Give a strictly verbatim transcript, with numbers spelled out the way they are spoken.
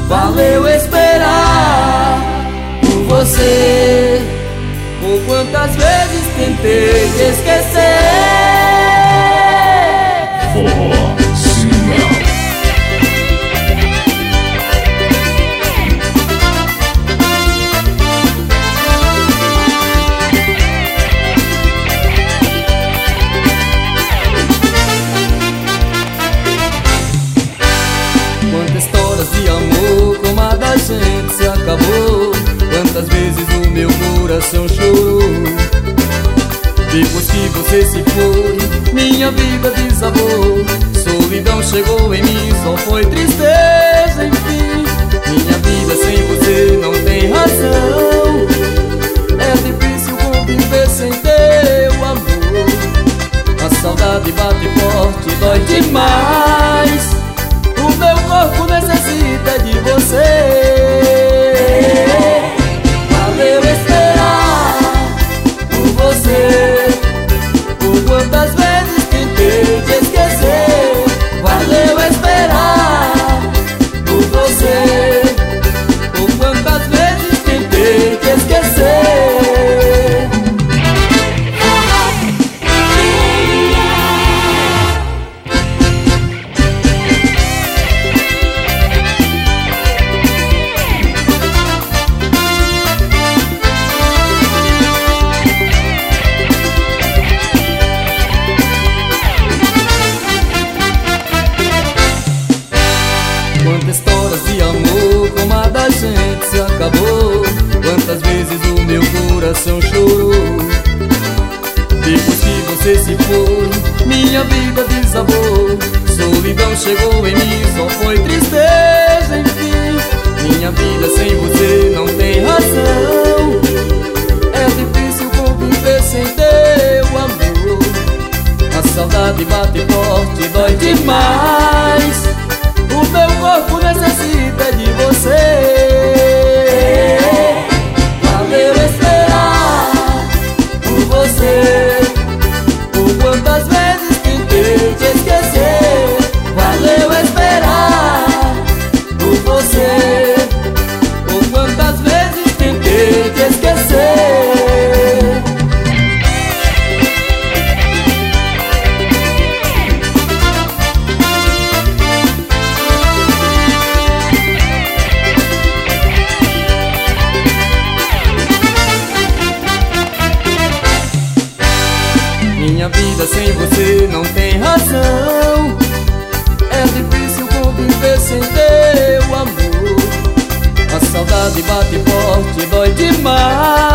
valeu esperar por você. Por quantas vezes tentei te esquecer. Forró Sinal. Quantas histórias de amor como a da gente se acabou. Quantas vezes o meu coração chorou. Depois que você se foi, minha vida desabou. Solidão chegou em mim, só foi tristeza, enfim. Minha vida sem você não tem razão. É difícil conviver sem teu amor. A saudade bate forte, dói demais. O meu corpo necessita de você. Valeu esperar por você. Por quantas vezes tentei te esquecer. Valeu esperar por você. Por quantas vezes tentei te esquecer. Quantas histórias de amor como a da gente se acabou. Quantas vezes o meu coração chorou. Depois que você se foi, minha vida desabou. Solidão chegou em mim, só foi tristeza, enfim. Minha vida sem você não tem razão. É difícil conviver sem teu amor. A saudade bate forte, dói demais. O meu corpo necessita de você. Valeu esperar por você. Por quantas vezes tentei te esquecer. Valeu esperar por você. Por quantas vezes tentei te esquecer. Minha vida sem você não tem razão. É difícil conviver sem teu amor. A saudade bate forte, dói demais.